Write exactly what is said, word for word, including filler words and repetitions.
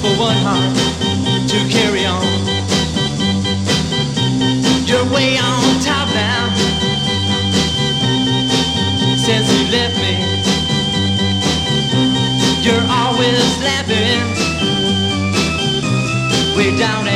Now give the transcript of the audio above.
for one heart to carry on. You're way on top now since you left me. You're always laughing way down